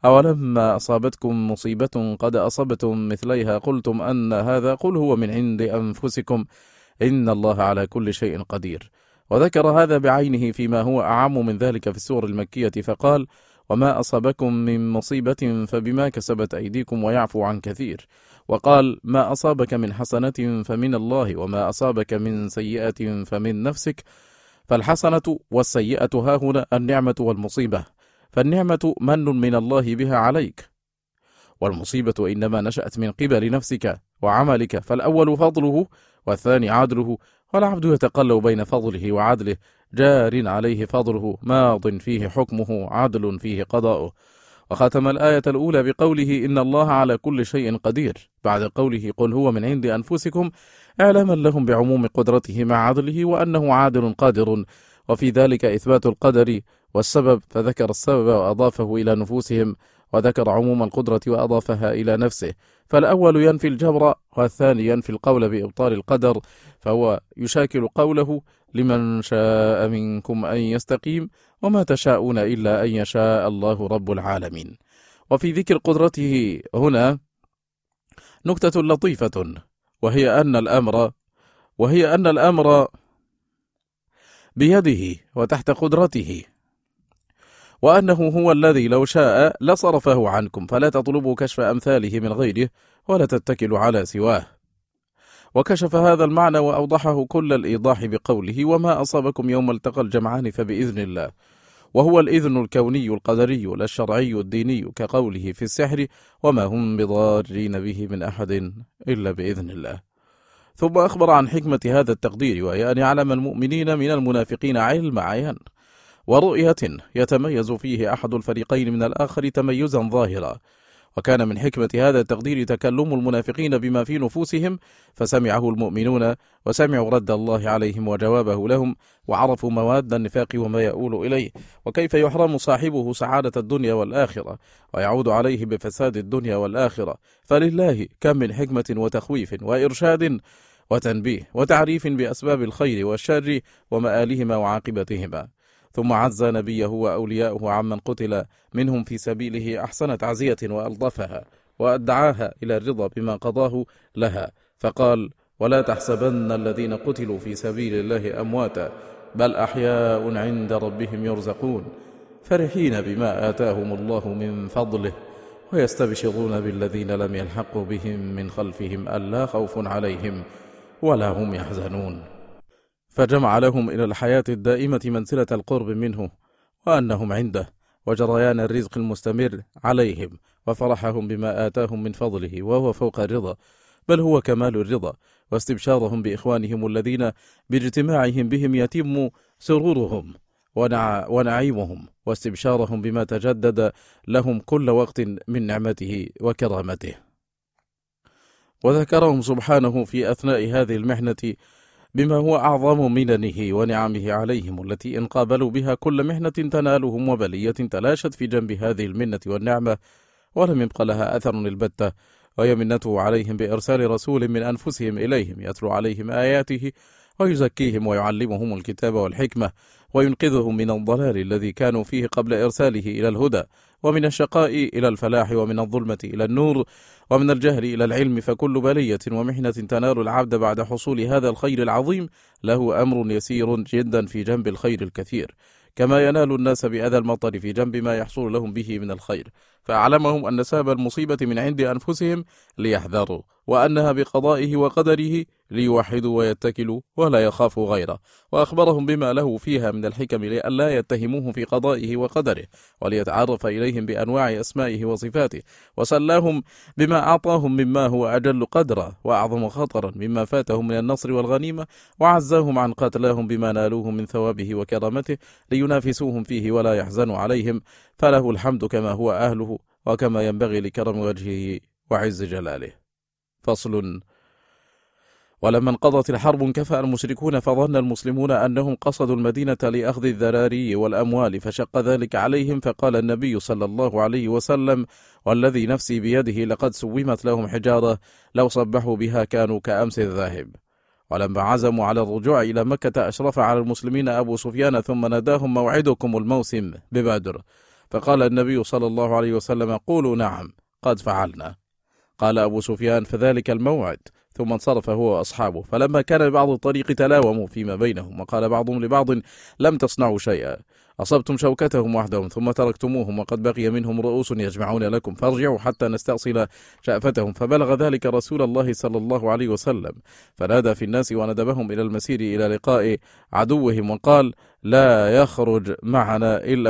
[SPEAKER 1] أولما أصابتكم مصيبة قد أصبتم مثليها قلتم أن هذا، قل هو من عند أنفسكم إن الله على كل شيء قدير. وذكر هذا بعينه فيما هو أعم من ذلك في السور المكية، فقال: وما أصابكم من مصيبة فبما كسبت أيديكم ويعفو عن كثير. وقال: ما أصابك من حسنة فمن الله، وما أصابك من سيئة فمن نفسك. فالحسنة والسيئة هاهنا النعمة والمصيبة، فالنعمة من الله بها عليك، والمصيبة إنما نشأت من قبل نفسك وعملك، فالأول فضله والثاني عدله، والعبد يتقلب بين فضله وعدله، جار عليه فضله، ماض فيه حكمه، عدل فيه قضاؤه. وختم الآية الأولى بقوله: إن الله على كل شيء قدير، بعد قوله: قل هو من عند أنفسكم، إعلاما لهم بعموم قدرته مع عدله وأنه عادل قادر، وفي ذلك إثبات القدر والسبب، فذكر السبب وأضافه إلى نفوسهم، وذكر عموم القدرة وأضافها إلى نفسه، فالأول ينفي الجبر والثاني ينفي القول بإبطال القدر، فهو يشاكل قوله: لمن شاء منكم أن يستقيم، وما تشاءون إلا أن يشاء الله رب العالمين. وفي ذكر قدرته هنا نكتة لطيفة، وهي أن الأمر بيده وتحت قدرته، وأنه هو الذي لو شاء لصرفه عنكم، فلا تطلبوا كشف أمثاله من غيره ولا تتكلوا على سواه. وكشف هذا المعنى وأوضحه كل الإيضاح بقوله: وما أصابكم يوم التقى الجمعان فبإذن الله، وهو الإذن الكوني القدري لا الشرعي الديني، كقوله في السحر: وما هم بضارين به من أحد إلا بإذن الله. ثم أخبر عن حكمة هذا التقدير، وهي أن يعلم المؤمنين من المنافقين علم عيان ورؤية يتميز فيه أحد الفريقين من الآخر تميزا ظاهرا. وكان من حكمة هذا التقدير تكلم المنافقين بما في نفوسهم، فسمعه المؤمنون وسمعوا رد الله عليهم وجوابه لهم، وعرفوا مواد النفاق وما يؤول إليه، وكيف يحرم صاحبه سعادة الدنيا والآخرة ويعود عليه بفساد الدنيا والآخرة. فلله كم من حكمة وتخويف وإرشاد وتنبيه وتعريف بأسباب الخير والشر ومآلهما وعاقبتهما. ثم عز نبيه وأولياؤه عمن قتل منهم في سبيله أحسن تعزية وألطفها، وأدعاها إلى الرضا بما قضاه لها، فقال: ولا تحسبن الذين قتلوا في سبيل الله أمواتا بل أحياء عند ربهم يرزقون فرحين بما آتاهم الله من فضله ويستبشرون بالذين لم يلحقوا بهم من خلفهم ألا خوف عليهم ولا هم يحزنون. فجمع لهم إلى الحياة الدائمة منزلة القرب منه وأنهم عنده، وجريان الرزق المستمر عليهم، وفرحهم بما آتاهم من فضله وهو فوق الرضا، بل هو كمال الرضا، واستبشارهم بإخوانهم الذين باجتماعهم بهم يتم سرورهم ونعيمهم، واستبشارهم بما تجدد لهم كل وقت من نعمته وكرامته. وذكرهم سبحانه في أثناء هذه المحنة بما هو أعظم مننه ونعمه عليهم، التي إن قابلوا بها كل محنة تنالهم وبلية تلاشت في جنب هذه المنة والنعمة ولم يبق لها أثر البتة، وهي منته عليهم بإرسال رسول من أنفسهم إليهم يتلو عليهم آياته ويزكيهم ويعلمهم الكتاب والحكمة وينقذهم من الضلال الذي كانوا فيه قبل إرساله إلى الهدى، ومن الشقاء إلى الفلاح، ومن الظلمة إلى النور، ومن الجهل إلى العلم. فكل بلية ومحنة تنال العبد بعد حصول هذا الخير العظيم له أمر يسير جدا في جنب الخير الكثير، كما ينال الناس بأذى المطر في جنب ما يحصل لهم به من الخير. فأعلمهم أن سبب المصيبة من عند أنفسهم ليحذروا، وأنها بقضائه وقدره ليوحدوا ويتكلوا ولا يخافوا غيره، وأخبرهم بما له فيها من الحكم لئلا يتهموه في قضائه وقدره، وليتعرف إليهم بأنواع أسمائه وصفاته، وسلاهم بما أعطاهم مما هو أجل قدرا وأعظم خطرا مما فاتهم من النصر والغنيمة، وعزاهم عن قتلاهم بما نالوه من ثوابه وكرامته لينافسوهم فيه ولا يحزنوا عليهم، فله الحمد كما هو أهله وكما ينبغي لكرم وجهه وعز جلاله. فصل. ولما انقضت الحرب انكفأ المشركون، فظن المسلمون أنهم قصدوا المدينة لأخذ الذراري والأموال، فشق ذلك عليهم، فقال النبي صلى الله عليه وسلم: والذي نفسي بيده لقد سومت لهم حجارة لو صبحوا بها كانوا كأمس الذاهب. ولما عزموا على الرجوع إلى مكة أشرف على المسلمين أبو سفيان ثم ناداهم: موعدكم الموسم ببدر. فقال النبي صلى الله عليه وسلم: قولوا نعم قد فعلنا. قال أبو سفيان: فذلك الموعد. ثم انصرف هو وأصحابه، فلما كان بعض الطريق تلاوموا فيما بينهم، وقال بعضهم لبعض: لم تصنعوا شيئا، أصبتم شوكتهم وحدهم ثم تركتموهم، وقد بقي منهم رؤوس يجمعون لكم، فارجعوا حتى نستأصل شأفتهم. فبلغ ذلك رسول الله صلى الله عليه وسلم، فنادى في الناس وندبهم إلى المسير إلى لقاء عدوهم، وقال: لا يخرج معنا إلا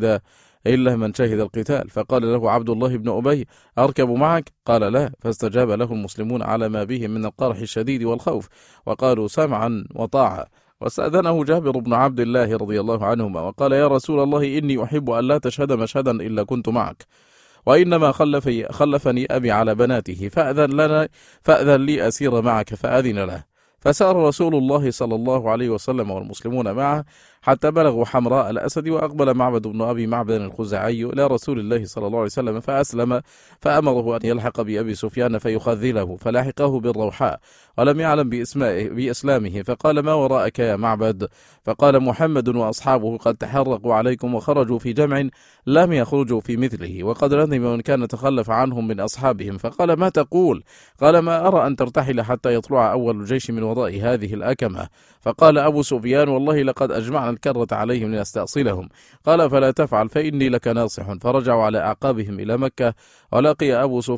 [SPEAKER 1] من شهد القتال. فقال له عبد الله بن أبي: أركب معك؟ قال: لا. فاستجاب له المسلمون على ما بهم من القرح الشديد والخوف، وقالوا: سمعا وطاعة. واستأذنه جابر بن عبد الله رضي الله عنهما وقال: يا رسول الله، إني أحب أن لا تشهد مشهدا إلا كنت معك، وإنما خلفني أبي على بناته، فأذن لي أسير معك، فأذن له. فسار رسول الله صلى الله عليه وسلم والمسلمون معه حتى بلغوا حمراء الأسد، وأقبل معبد بن أبي معبد الخزاعي إلى رسول الله صلى الله عليه وسلم فأسلم، فأمره أن يلحق بأبي سفيان فيخذله، فلاحقه بالروحاء ولم يعلم بإسلامه، فقال: ما وراءك يا معبد؟ فقال: محمد وأصحابه قد تحرقوا عليكم وخرجوا في جمع لم يخرجوا في مثله، وقد ندم من كان تخلف عنهم من أصحابهم. فقال: ما تقول؟ قال: ما أرى أن ترتحل حتى يطلع أول الجيش من وراء هذه الأكمة. فقال أبو سفيان: والله لقد أجمعنا الكرة عليهم لنستأصلهم. قال: فلا تفعل فإني لك ناصح. فرجعوا على أعقابهم إلى مكة، ولقي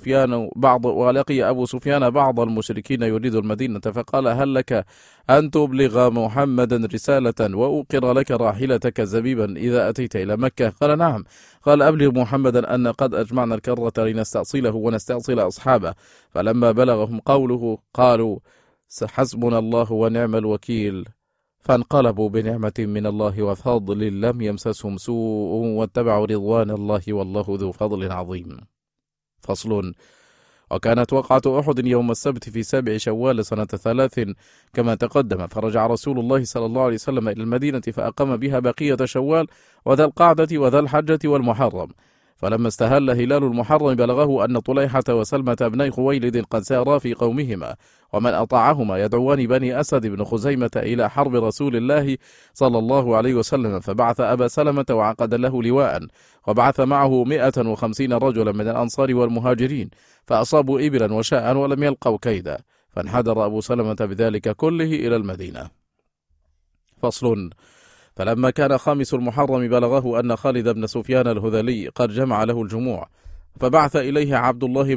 [SPEAKER 1] أبو سفيان بعض المشركين يريد المدينة، فقال: هل لك أن تبلغ محمدا رسالة وأوقر لك راحلتك زبيبا إذا أتيت إلى مكة؟ قال: نعم. قال: أبلغ محمدا أن قد أجمعنا الكرة لنستأصله ونستأصل أصحابه. فلما بلغهم قوله قالوا: حسبنا الله ونعم الوكيل، فانقلبوا بنعمة من الله وفضل لم يمسسهم سوء واتبعوا رضوان الله والله ذو فضل عظيم. فصل. وكانت وقعة أحد يوم السبت في 7 شوال سنة 3 كما تقدم، فرجع رسول الله صلى الله عليه وسلم إلى المدينة فأقام بها بقية شوال وذا القعدة وذا الحجة والمحرم. فلما استهل هلال المحرم بلغه أن طليحة وسلمة ابني خويلد قد سارا في قومهما، ومن أطاعهما يدعوان بني أسد بن خزيمة إلى حرب رسول الله صلى الله عليه وسلم، فبعث أبا سلمة وعقد له لواء، وبعث معه 150 رجلا من الأنصار والمهاجرين، فأصابوا إبلا وشاء ولم يلقوا كيدا، فانحدر أبو سلمة بذلك كله إلى المدينة. فصل. فلما كان 5 المحرم بلغه أن خالد بن سفيان الهذلي قد جمع له الجموع، فبعث إليه عبد الله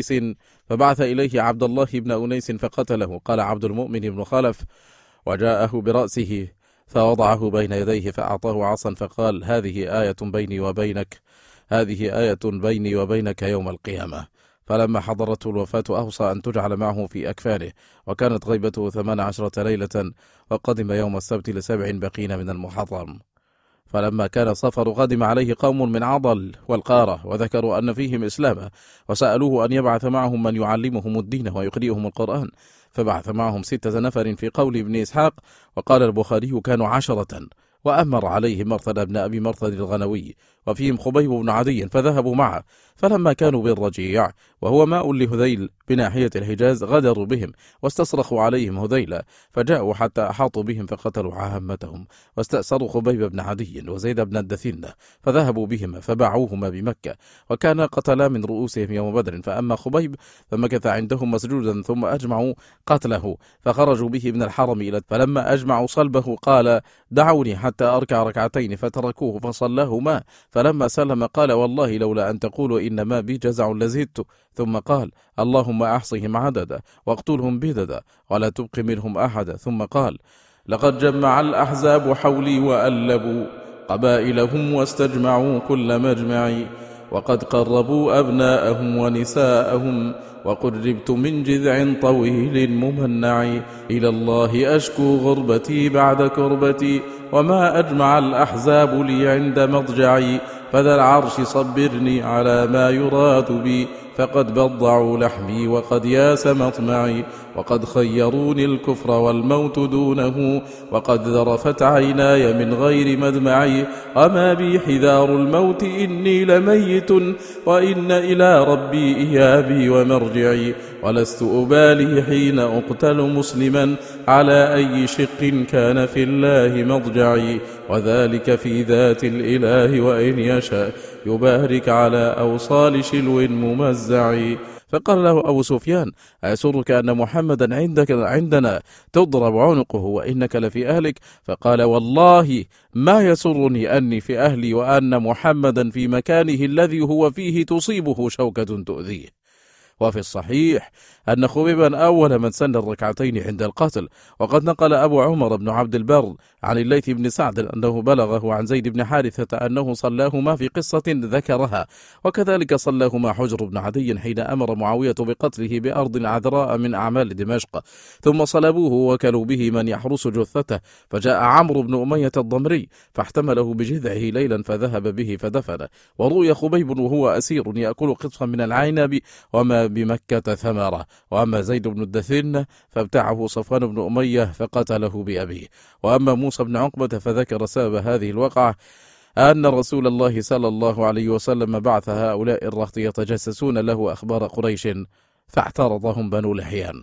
[SPEAKER 1] بن أنيس فقتله. قال عبد المؤمن بن خلف: وجاءه برأسه فوضعه بين يديه فأعطاه عصا فقال: هذه آية بيني وبينك يوم القيامة. فلما حضرته الوفاة أوصى أن تجعل معه في أكفانه، وكانت غيبته 18 ليلة، وقدم يوم السبت ل7 بقين من المحرم. فلما كان صفر قدم عليه قوم من عضل والقارة، وذكروا أن فيهم إسلاما، وسألوه أن يبعث معهم من يعلمهم الدين ويقرئهم القرآن، فبعث معهم 6 نفر في قول ابن إسحاق. وقال البخاري: كانوا 10، وأمر عليهم مرثد بن أبي مرثد الغنوي، وفيهم خبيب بن عدي، فذهبوا معه. فلما كانوا بالرجيع وهو ماء لهذيل بناحية الحجاز غدروا بهم واستصرخوا عليهم هذيلا، فجاءوا حتى أحاطوا بهم فقتلوا عامتهم، واستأسروا خبيب بن عدي وزيد بن الدثنة، فذهبوا بهما فباعوهما بمكة، وكان قتلا من رؤوسهم يوم بدر. فأما خبيب فمكث عندهم مسجودا، ثم أجمعوا قتله، فخرجوا به من الحرم فلما أجمعوا صلبه قال: دعوني حتى أركع ركعتين، فتركوه فصلاهما. فلما سلم قال: والله لولا أن تقولوا إنما بي جزع لزدت. ثم قال: اللهم أحصهم عددا واقتلهم بددا ولا تبق منهم أحدا. ثم قال: لقد جمع الأحزاب حولي وألبوا قبائلهم واستجمعوا كل مجمع، وقد قربوا أبناءهم ونساءهم، وقربت من جذع طويل ممنع. إلى الله أشكو غربتي بعد كربتي، وما أجمع الأحزاب لي عند مضجعي. فذا العرش صبرني على ما يراد بي، فقد بضعوا لحمي وقد ياس مطمعي. وقد خيروني الكفر والموت دونه، وقد ذرفت عيناي من غير مدمعي. وما بي حذار الموت إني لميت، وإن إلى ربي إيابي ومرجعي. ولست أبالي حين أقتل مسلما، على أي شق كان في الله مضجعي. وذلك في ذات الإله، وإن يشاء يبارك على أوصال شلو ممزع. فقال له أبو سفيان: أيسرك أن محمدا عندنا تضرب عنقه وإنك لفي أهلك؟ فقال: والله ما يسرني أني في أهلي، وأن محمدا في مكانه الذي هو فيه تصيبه شوكة تؤذيه. وفي الصحيح أن خبيبا أول من سن الركعتين عند القتل. وقد نقل أبو عمر بن عبد البر عن الليث بن سعد أنه بلغه عن زيد بن حارثة أنه صلاهما في قصة ذكرها، وكذلك صلاهما حجر بن عدي حين أمر معاوية بقتله بأرض عذراء من أعمال دمشق، ثم صلبوه ووكلوا به من يحرس جثته. فجاء عمرو بن أمية الضمري فاحتمله بجذعه ليلا فذهب به فدفن. وروي خبيب وهو أسير يأكل قطفا من العنب وما بمكة ثمرة. وأما زيد بن الدثن فابتاعه صفوان بن أمية فقتله بأبيه. وأما موسى بن عقبة فذكر سبب هذه الوقعة أن رسول الله صلى الله عليه وسلم بعث هؤلاء الرهط يتجسسون له أخبار قريش، فاعترضهم بنو لحيان.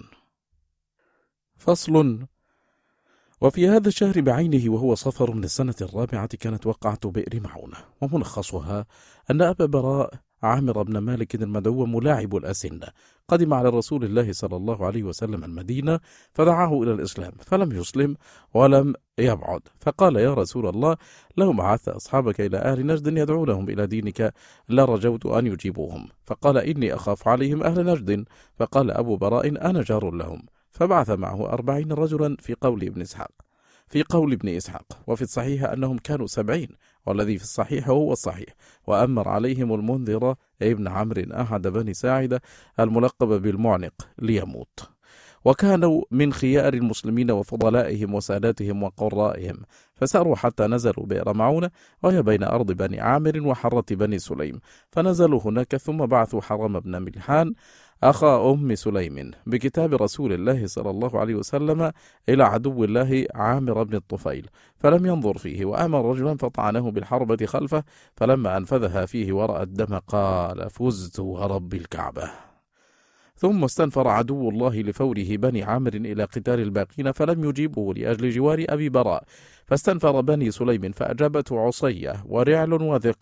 [SPEAKER 1] فصل. وفي هذا الشهر بعينه وهو صفر من السنة 4 كانت وقعة بئر معونة، وملخصها أن أبا براء عامر بن مالك المدعو ملاعب الأسنة قدم على رسول الله صلى الله عليه وسلم المدينة، فدعاه إلى الإسلام فلم يسلم ولم يبعد، فقال: يا رسول الله، لو بعثت أصحابك إلى أهل نجد يدعونهم إلى دينك لرجوت أن يجيبوهم. فقال: إني أخاف عليهم أهل نجد. فقال أبو براء: أنا جار لهم. فبعث معه 40 رجلا في قول ابن إسحاق، وفي الصحيح أنهم كانوا 70، والذي في الصحيح هو الصحيح. وأمر عليهم المنذر ابن عمرو أحد بني ساعدة الملقب بالمعنق ليموت. وكانوا من خيار المسلمين وفضلائهم وساداتهم وقرائهم، فساروا حتى نزلوا بئر معونة، وهي بين أرض بني عامر وحرة بني سليم، فنزلوا هناك، ثم بعثوا حرام بن ملحان أخا أم سليم بكتاب رسول الله صلى الله عليه وسلم إلى عدو الله عامر بن الطفيل، فلم ينظر فيه، وأمر رجلا فطعنه بالحربة خلفه، فلما أنفذها فيه ورأى الدم قال: فزت ورب الكعبة. ثم استنفر عدو الله لفوره بني عامر إلى قتال الباقين، فلم يجيبوا لأجل جوار أبي براء، فاستنفر بني سليم فأجابته عصية ورعل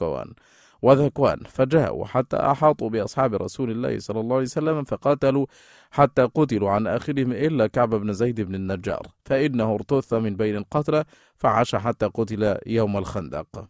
[SPEAKER 1] وذكوان، فجاءوا حتى أحاطوا بأصحاب رسول الله صلى الله عليه وسلم، فقاتلوا حتى قتلوا عن آخرهم إلا كعب بن زيد بن النجار، فإنه ارتث من بين القتلى فعاش حتى قتل يوم الخندق.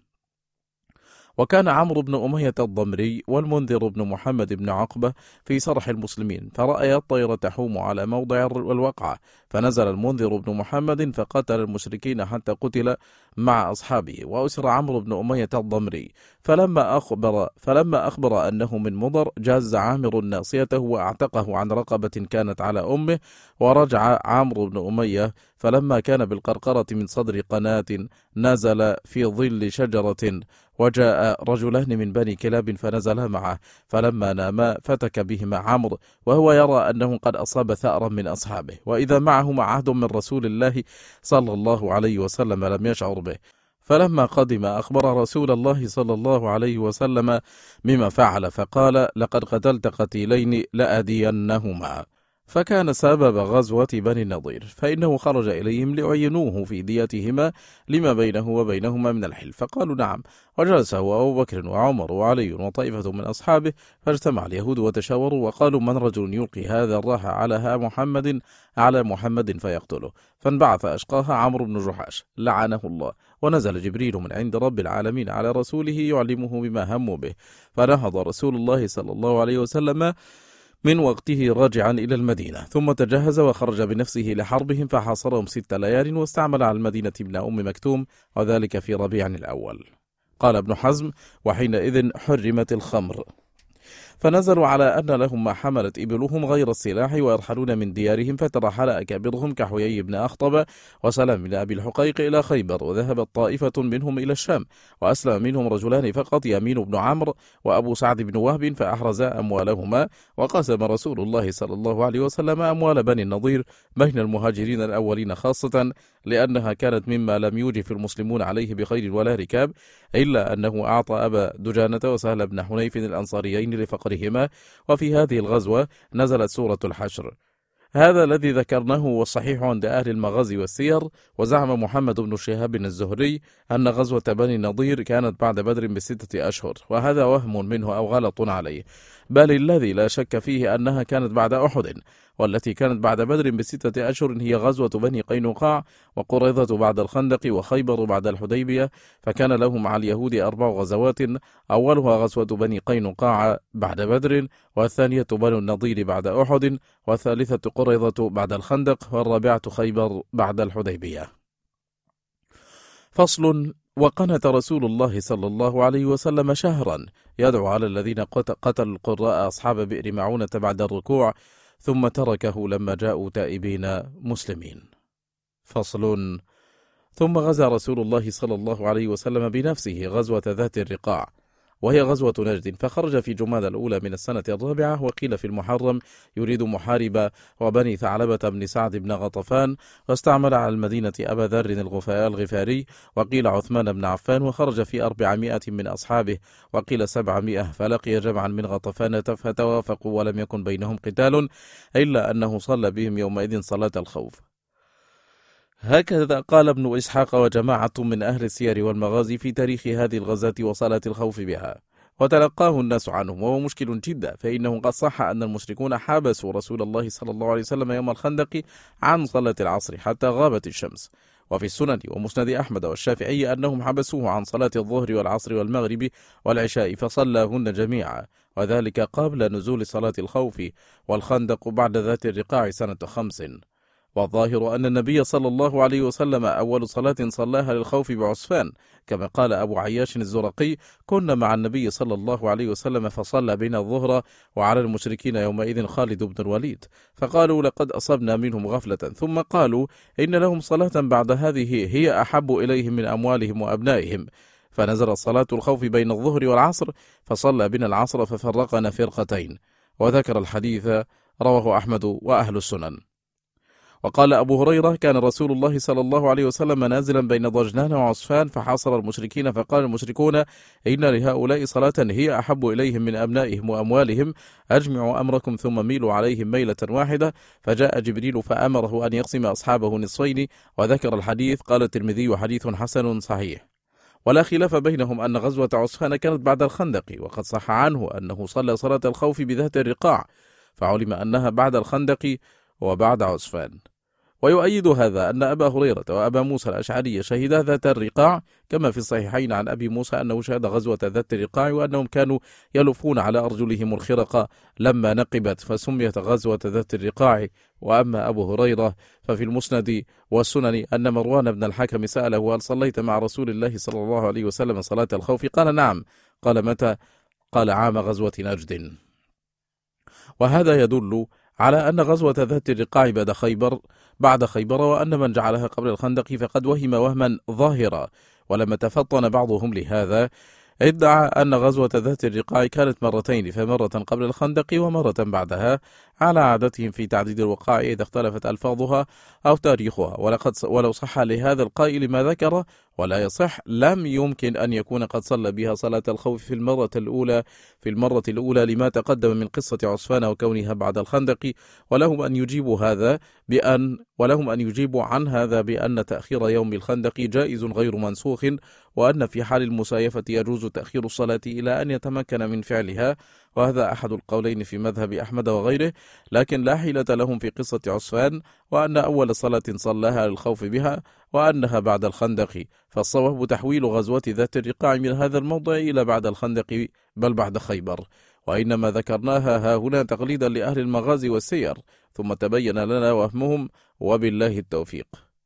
[SPEAKER 1] وكان عمرو بن أمية الضمري والمنذر بن محمد بن عقبة في سرح المسلمين، فرأي الطير تحوم على موضع الوقعة، فنزل المنذر بن محمد فقتل المشركين حتى قتل مع أصحابه، وأسر عمرو بن أمية الضمري، فلما أخبر أنه من مضر جاز عامر ناصيته وأعتقه عن رقبة كانت على أمه، ورجع عمرو بن أمية، فلما كان بالقرقرة من صدر قناة نزل في ظل شجرة، وجاء رجلان من بني كلاب فنزلا معه، فلما ناما فتك بهما عمرو، وهو يرى أنه قد أصاب ثأرا من أصحابه، وإذا معهما عهد من رسول الله صلى الله عليه وسلم لم يشعر به، فلما قدم أخبر رسول الله صلى الله عليه وسلم بما فعل، فقال: لقد قتلت قتيلين لأدينهما. فكان سبب غزوة بني النضير، فإنه خرج إليهم ليعينوه في ديتهما لما بينه وبينهما من الحلف، فقالوا نعم، وجلس هو أبو بكر وعمر وعلي وطائفة من أصحابه، فاجتمع اليهود وتشاوروا وقالوا: من رجل يلقي هذا الراح على محمد فيقتله؟ فانبعث أشقاها عمرو بن جحاش لعنه الله، ونزل جبريل من عند رب العالمين على رسوله يعلمه بما هموا به، فنهض رسول الله صلى الله عليه وسلم من وقته راجعا إلى المدينة، ثم تجهز وخرج بنفسه لحربهم، فحاصرهم 6 ليال، واستعمل على المدينة ابن أم مكتوم، وذلك في ربيع الأول. قال ابن حزم: وحينئذ حرمت الخمر، فنزلوا على أن لهم ما حملت إبلهم غير السلاح ويرحلون من ديارهم، فترحل أكابرهم كحيي بن أخطب وسلام بن أبي الحقيق إلى خيبر، وذهبت طائفة منهم إلى الشام، وأسلم منهم رجلان فقط، يمين بن عمرو وأبو سعد بن وهب، فأحرزا أموالهما، وقسم رسول الله صلى الله عليه وسلم أموال بني النضير بين المهاجرين الأولين خاصة، لأنها كانت مما لم يوجف المسلمون عليه بخير ولا ركاب، إلا أنه أعطى أبا دجانة وسهل بن حنيف الأنصاريين لفقرهما. وفي هذه الغزوة نزلت سورة الحشر. هذا الذي ذكرناه والصحيح عند أهل المغازي والسير. وزعم محمد بن شهاب الزهري أن غزوة بني النضير كانت بعد بدر ب6 أشهر، وهذا وهم منه أو غلط عليه، بل الذي لا شك فيه أنها كانت بعد أحد، والتي كانت بعد بدر ب6 أشهر هي غزوة بني قينقاع وقريظة بعد الخندق وخيبر بعد الحديبية، فكان له مع اليهود 4 غزوات، أولها غزوة بني قينقاع بعد بدر، والثانية بنو النضير بعد أحد، والثالثة قريظة بعد الخندق، والرابعة خيبر بعد الحديبية. فصل. وقنت رسول الله صلى الله عليه وسلم شهرا يدعو على الذين قتلوا القراء أصحاب بئر معونة بعد الركوع، ثم تركه لما جاءوا تائبين مسلمين. فصل. ثم غزا رسول الله صلى الله عليه وسلم بنفسه غزوة ذات الرقاع، وهي غزوة نجد، فخرج في جمادى الأولى من السنة 4، وقيل في المحرم، يريد محارب وبني ثعلبة بن سعد بن غطفان، واستعمل على المدينة أبا ذر الغفاري، وقيل عثمان بن عفان، وخرج في 400 من أصحابه، وقيل 700، فلقي جمعا من غطفان فتوافقوا ولم يكن بينهم قتال، إلا أنه صلى بهم يومئذ صلاة الخوف. هكذا قال ابن إسحاق وجماعة من أهل السير والمغازي في تاريخ هذه الغزاة وصلاة الخوف بها، وتلقاه الناس عنهم، وهو مشكل جدا، فإنه قد صح أن المشركون حابسوا رسول الله صلى الله عليه وسلم يوم الخندق عن صلاة العصر حتى غابت الشمس. وفي السنن ومسند أحمد والشافعي أنهم حبسوه عن صلاة الظهر والعصر والمغرب والعشاء فصلاهن جميعا، وذلك قبل نزول صلاة الخوف، والخندق بعد ذات الرقاع سنة 5. والظاهر أن النبي صلى الله عليه وسلم أول صلاة صلاها للخوف بعسفان، كما قال أبو عياش الزرقي: كنا مع النبي صلى الله عليه وسلم فصلى بنا الظهر وعلى المشركين يومئذ خالد بن الوليد، فقالوا: لقد أصبنا منهم غفلة، ثم قالوا: إن لهم صلاة بعد هذه هي أحب إليهم من أموالهم وأبنائهم، فنزل صلاة الخوف بين الظهر والعصر، فصلى بنا العصر ففرقنا فرقتين. وذكر الحديث رواه أحمد وأهل السنن. وقال أبو هريرة: كان رسول الله صلى الله عليه وسلم نازلا بين ضجنان وعسفان فحاصر المشركين، فقال المشركون: إن لهؤلاء صلاة هي أحب إليهم من أبنائهم وأموالهم، أجمعوا أمركم ثم ميلوا عليهم ميلة واحدة. فجاء جبريل فأمره أن يقسم أصحابه نصفين. وذكر الحديث. قال الترمذي: حديث حسن صحيح. ولا خلاف بينهم أن غزوة عسفان كانت بعد الخندق، وقد صح عنه أنه صلى صلاة الخوف بذات الرقاع، فعلم أنها بعد الخندق وبعد عسفان. ويؤيد هذا أن أبا هريرة وأبا موسى الأشعري شهدا ذات الرقاع، كما في الصحيحين عن أبي موسى أنه شهد غزوة ذات الرقاع، وأنهم كانوا يلفون على أرجلهم الخرق لما نقبت فسميت غزوة ذات الرقاع. وأما أبو هريرة ففي المسند والسنن أن مروان بن الحكم سأله: هل صليت مع رسول الله صلى الله عليه وسلم صلاة الخوف؟ قال: نعم. قال: متى؟ قال: عام غزوة نجد. وهذا يدل على أن غزوة ذات الرقاع بعد خيبر، وأن من جعلها قبل الخندق فقد وهم وهما ظاهرا. ولما تفطن بعضهم لهذا ادعى أن غزوة ذات الرقاع كانت مرتين، فمرة قبل الخندق ومرة بعدها، على عادتهم في تعديد الوقائع إذا اختلفت ألفاظها أو تاريخها. ولو صح لهذا القائل ما ذكر ولا يصح، لم يمكن أن يكون قد صلى بها صلاة الخوف في المرة الأولى لما تقدم من قصة عسفان وكونها بعد الخندق. ولهم أن يجيبوا عن هذا بأن تأخير يوم الخندق جائز غير منسوخ، وأن في حال المسايفة يجوز تأخير الصلاة إلى أن يتمكن من فعلها، وهذا أحد القولين في مذهب أحمد وغيره، لكن لا حيلة لهم في قصة عسفان، وأن أول صلاة صلاها للخوف بها وأنها بعد الخندق. فالصواب تحويل غزوة ذات الرقاع من هذا الموضع إلى بعد الخندق، بل بعد خيبر. وإنما ذكرناها هنا تقليدا لأهل المغازي والسير، ثم تبين لنا وهمهم، وبالله التوفيق.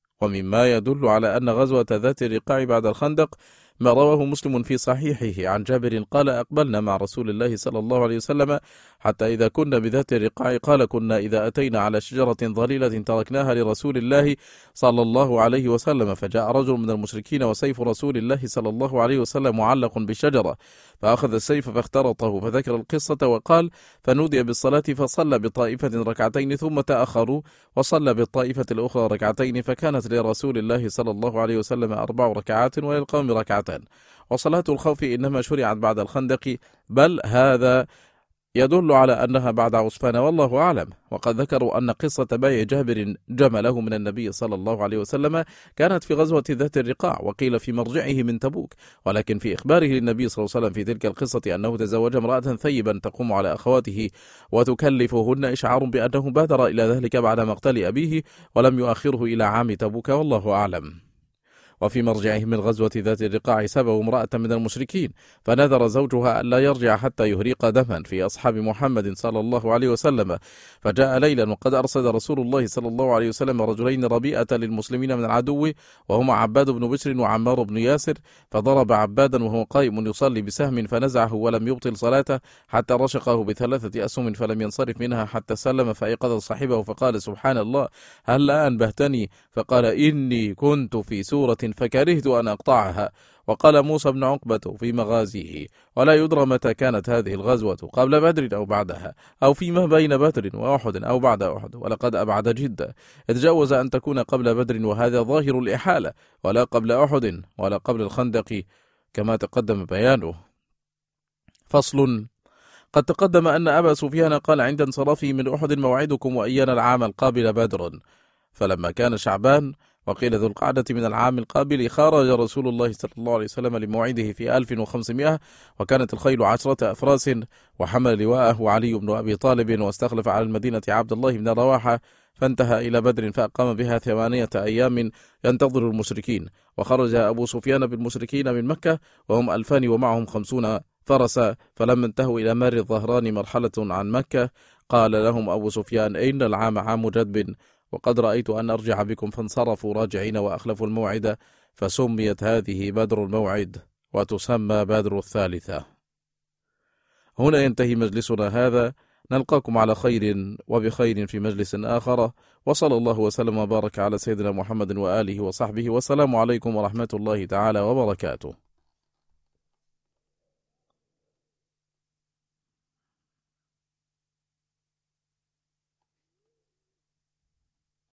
[SPEAKER 1] ومما يدل على أن غزوة ذات الرقاع بعد الخندق ما رواه مسلم في صحيحه عن جابر قال: أقبلنا مع رسول الله صلى الله عليه وسلم حتى إذا كنا بذات الرقاع قال: كنا إذا أتينا على شجرة ظليلة تركناها لرسول الله صلى الله عليه وسلم، فجاء رجل من المشركين وسيف رسول الله صلى الله عليه وسلم معلق بالشجرة، فأخذ السيف فاخترطه، فذكر القصة وقال: فنودي بالصلاة فصلى بطائفة ركعتين، ثم تأخروا وصلى بالطائفة الأخرى ركعتين، فكانت لرسول الله صلى الله عليه وسلم 4 ركعات وللقوم ركعتان. وصلاة الخوف إنما شرعت بعد الخندق، بل هذا يدل على أنها بعد عسفان، والله أعلم. وقد ذكروا أن قصة بيع جابر جمله من النبي صلى الله عليه وسلم كانت في غزوة ذات الرقاع، وقيل في مرجعه من تبوك، ولكن في إخباره للنبي صلى الله عليه وسلم في تلك القصة أنه تزوج امرأة ثيبا تقوم على أخواته وتكلفهن، إشعار بأنه بادر إلى ذلك بعد مقتل أبيه ولم يؤخره إلى عام تبوك، والله أعلم. وفي مرجعه من غزوة ذات الرقاع سبوا امرأة من المشركين، فنذر زوجها ألا يرجع حتى يهريق دما في أصحاب محمد صلى الله عليه وسلم، فجاء ليلا وقد أرسل رسول الله صلى الله عليه وسلم رجلين ربيئة للمسلمين من العدو، وهما عباد بن بشر وعمار بن ياسر، فضرب عبادا وهو قائم يصلي بسهم فنزعه ولم يبطل صلاته حتى رشقه ب3 أسهم فلم ينصرف منها حتى سلم، فأيقظ صاحبه فقال: سبحان الله، هل أنبهتني؟ فقال: إني كنت في سورة فكرهت أن أقطعها. وقال موسى بن عقبة في مغازيه: ولا يدرى متى كانت هذه الغزوة، قبل بدر أو بعدها، أو فيما بين بدر وأحد أو بعد أحد، ولقد أبعد جدا، إذ جوز أن تكون قبل بدر، وهذا ظاهر الإحالة، ولا قبل أحد ولا قبل الخندق كما تقدم بيانه. فصل. قد تقدم أن أبا سفيان قال عند انصرافه من أحد: موعدكم وإيانا العام القابل بدر، فلما كان شعبان وقيل ذو القعدة من العام القابل خرج رسول الله صلى الله عليه وسلم لموعده في 1500، وكانت الخيل 10 أفراس، وحمل لواءه علي بن أبي طالب، واستخلف على المدينة عبد الله بن رواحة، فانتهى إلى بدر فأقام بها 8 أيام ينتظر المشركين. وخرج أبو سفيان بالمشركين من مكة وهم 2000 ومعهم 50 فرسا، فلما انتهوا إلى مار الظهران مرحلة عن مكة قال لهم أبو سفيان: إن العام عام جدب، وقد رأيت أن أرجع بكم فانصرفوا راجعين وأخلفوا الموعد، فسميت هذه بدر الموعد وتسمى بدر الثالثة. هنا ينتهي مجلسنا هذا، نلقاكم على خير وبخير في مجلس آخر، وصلى الله وسلم وبارك على سيدنا محمد وآله وصحبه، والسلام عليكم ورحمة الله تعالى وبركاته.